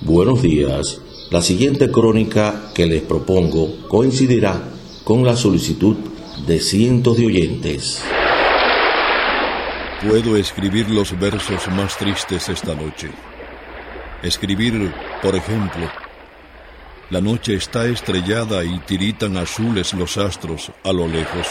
Buenos días. La siguiente crónica que les propongo coincidirá con la solicitud de cientos de oyentes. Puedo escribir los versos más tristes esta noche. Escribir, por ejemplo, la noche está estrellada y tiritan azules los astros a lo lejos.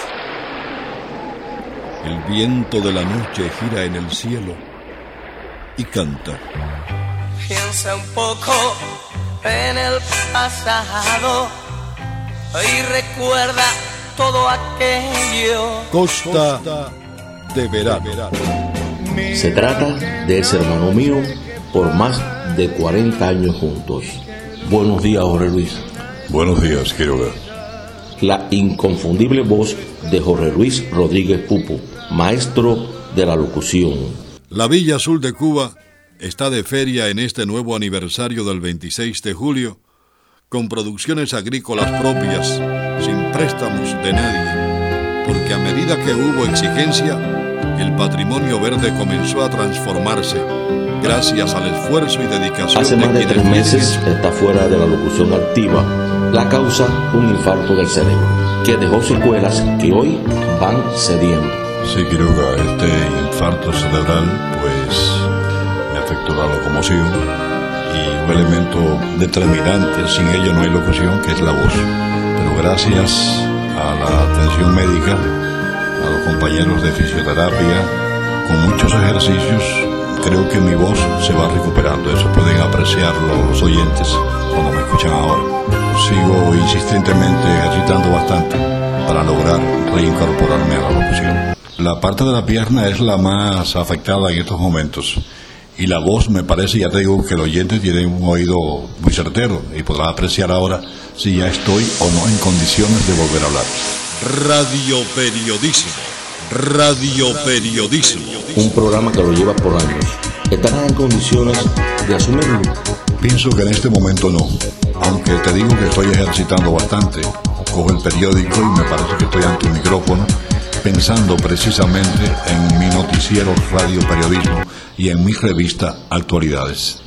El viento de la noche gira en el cielo y canta. Piensa un poco en el pasado y recuerda todo aquello. Costa de verano. Se trata de ese hermano mío por más de 40 años juntos. Buenos días, Jorge Luis. Buenos días, Quiroga. La inconfundible voz de Jorge Luis Rodríguez Pupo, maestro de la locución. La Villa Azul de Cuba está de feria en este nuevo aniversario del 26 de julio, con producciones agrícolas propias, sin préstamos de nadie, porque a medida que hubo exigencia, el patrimonio verde comenzó a transformarse, gracias al esfuerzo y dedicación Hace más de 3 meses está fuera de la locución activa. La causa, un infarto del cerebro, que dejó secuelas que hoy van cediendo. Sí, Quiroga, este infarto cerebral, pues, me afectó la locomoción y un elemento determinante, sin ello no hay locución, que es la voz. Pero gracias a la atención médica, a los compañeros de fisioterapia, con muchos ejercicios, creo que mi voz se va recuperando. Eso pueden apreciarlo los oyentes cuando me escuchan ahora. Sigo insistentemente ejercitando bastante para lograr reincorporarme a la locución. La parte de la pierna es la más afectada en estos momentos. Y la voz, me parece, ya te digo, que el oyente tiene un oído muy certero y podrá apreciar ahora si ya estoy o no en condiciones de volver a hablar. Radioperiodismo. Un programa que lo lleva por años. ¿Estarán en condiciones de asumirlo? Pienso que en este momento no, aunque te digo que estoy ejercitando bastante. Cojo el periódico y me parece que estoy ante un micrófono, pensando precisamente en mi noticiero Radio Periodismo y en mi revista Actualidades.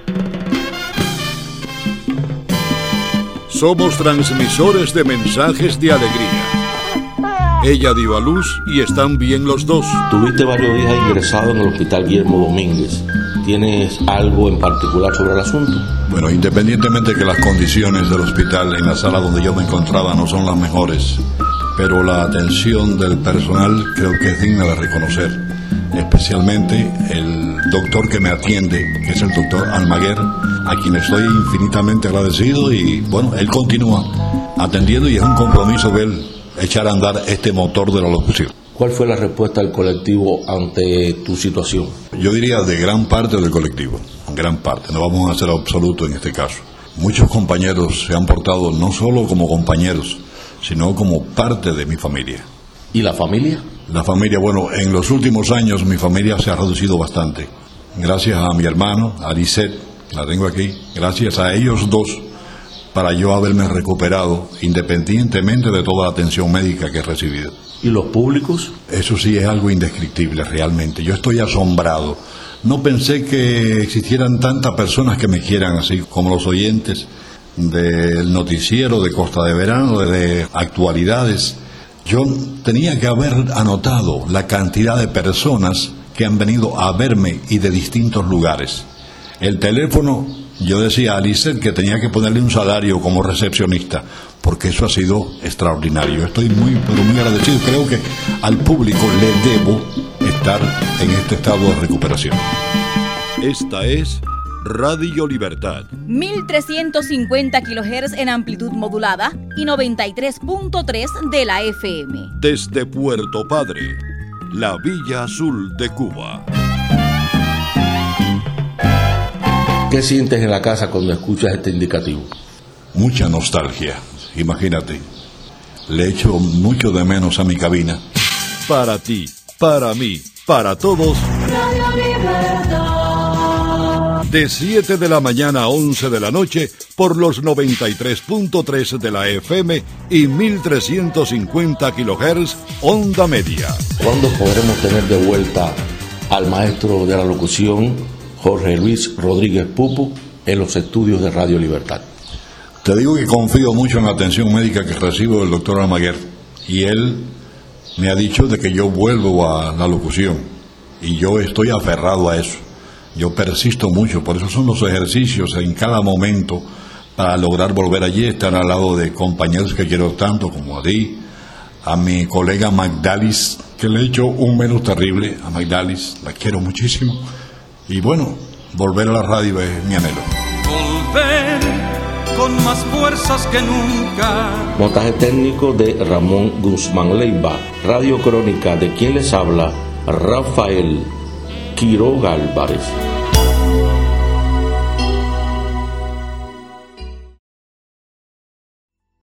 Somos transmisores de mensajes de alegría. Ella dio a luz y están bien los dos. Tuviste varios días ingresado en el Hospital Guillermo Domínguez. ¿Tienes algo en particular sobre el asunto? Bueno, independientemente de que las condiciones del hospital en la sala donde yo me encontraba no son las mejores, pero la atención del personal creo que es digna de reconocer, especialmente el doctor que me atiende, que es el doctor Almaguer, a quien estoy infinitamente agradecido y bueno, él continúa atendiendo y es un compromiso de él echar a andar este motor de la locución. ¿Cuál fue la respuesta del colectivo ante tu situación? Yo diría de gran parte del colectivo, gran parte, no vamos a ser absoluto en este caso. Muchos compañeros se han portado no solo como compañeros, sino como parte de mi familia. ¿Y la familia? La familia, bueno, en los últimos años mi familia se ha reducido bastante. Gracias a mi hermano, a Lisette, la tengo aquí, gracias a ellos dos, para yo haberme recuperado, independientemente de toda la atención médica que he recibido. ¿Y los públicos? Eso sí es algo indescriptible realmente. Yo estoy asombrado. No pensé que existieran tantas personas que me quieran así, como los oyentes del noticiero de Costa de Verano, de Actualidades. Yo tenía que haber anotado la cantidad de personas que han venido a verme y de distintos lugares. El teléfono, yo decía a Lisette que tenía que ponerle un salario como recepcionista, porque eso ha sido extraordinario. Estoy muy, pero muy agradecido. Creo que al público le debo estar en este estado de recuperación. Esta es Radio Libertad. 1350 kHz en amplitud modulada y 93.3 de la FM. Desde Puerto Padre, la Villa Azul de Cuba. ¿Qué sientes en la casa cuando escuchas este indicativo? Mucha nostalgia, imagínate. Le echo mucho de menos a mi cabina. Para ti, para mí, para todos. De 7 de la mañana a 11 de la noche por los 93.3 de la FM y 1350 kHz onda media. ¿Cuándo podremos tener de vuelta al maestro de la locución, Jorge Luis Rodríguez Pupo, en los estudios de Radio Libertad. Te digo que confío mucho en la atención médica que recibo del doctor Almaguer, y él me ha dicho de que yo vuelvo a la locución, y yo estoy aferrado a eso. Yo persisto mucho, por eso son los ejercicios en cada momento para lograr volver allí, estar al lado de compañeros que quiero tanto, como a ti, a mi colega Magdalis, que le he hecho un menos terrible a Magdalis, la quiero muchísimo, y bueno, volver a la radio es mi anhelo. Volver con más fuerzas que nunca. Montaje técnico de Ramón Guzmán Leiva. Radio Crónica, de quien les habla, Rafael Quiroga Álvarez.